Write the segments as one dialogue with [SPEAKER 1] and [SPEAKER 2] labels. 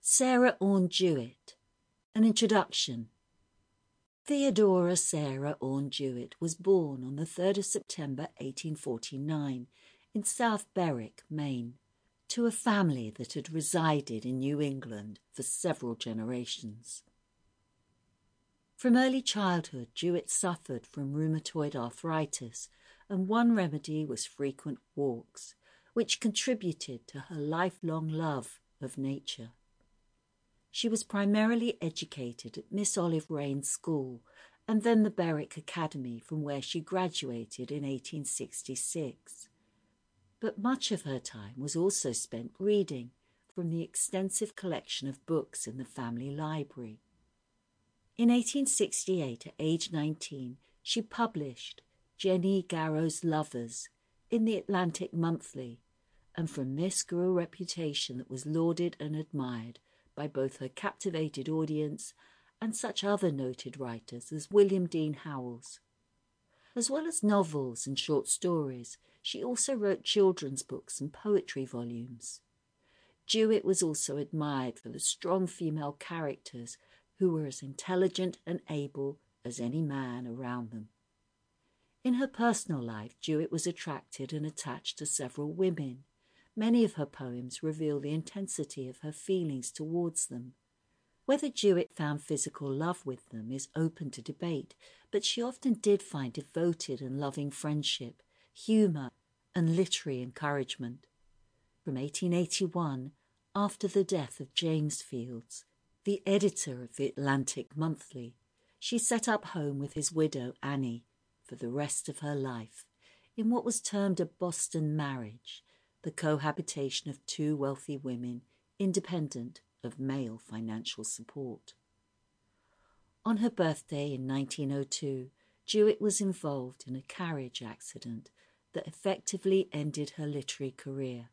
[SPEAKER 1] Sarah Orne Jewett. An introduction. Theodora Sarah Orne Jewett was born on the 3rd of September 1849 in South Berwick, Maine, to a family that had resided in New England for several generations. From early childhood, Jewett suffered from rheumatoid arthritis, and one remedy was frequent walks, which contributed to her lifelong love of nature. She was primarily educated at Miss Olive Rayne's School and then the Berwick Academy, from where she graduated in 1866. But much of her time was also spent reading from the extensive collection of books in the family library. In 1868, at age 19, she published Jenny Garrow's Lovers in the Atlantic Monthly, and from this grew a reputation that was lauded and admired by both her captivated audience and such other noted writers as William Dean Howells. As well as novels and short stories, she also wrote children's books and poetry volumes. Jewett was also admired for the strong female characters who were as intelligent and able as any man around them. In her personal life, Jewett was attracted and attached to several women. Many of her poems reveal the intensity of her feelings towards them. Whether Jewett found physical love with them is open to debate, but she often did find devoted and loving friendship, humour, and literary encouragement. From 1881, after the death of James Fields, the editor of the Atlantic Monthly, she set up home with his widow Annie for the rest of her life, in what was termed a Boston marriage, the cohabitation of two wealthy women, independent of male financial support. On her birthday in 1902, Jewett was involved in a carriage accident that effectively ended her literary career.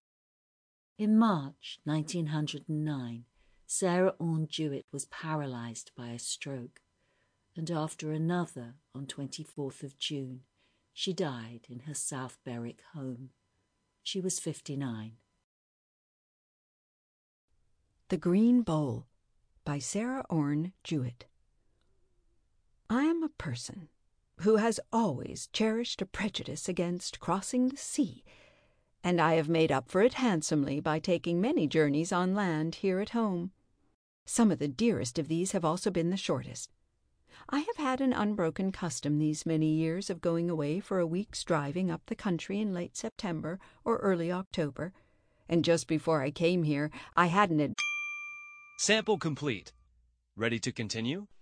[SPEAKER 1] In March 1909, Sarah Orne Jewett was paralysed by a stroke, and after another on 24th of June, she died in her South Berwick home. She was 59.
[SPEAKER 2] The Green Bowl by Sarah Orne Jewett. I am a person who has always cherished a prejudice against crossing the sea, and I have made up for it handsomely by taking many journeys on land here at home. Some of the dearest of these have also been the shortest. I have had an unbroken custom these many years of going away for a week's driving up the country in late September or early October, and just before I came here I had an
[SPEAKER 3] Sample complete. Ready to continue?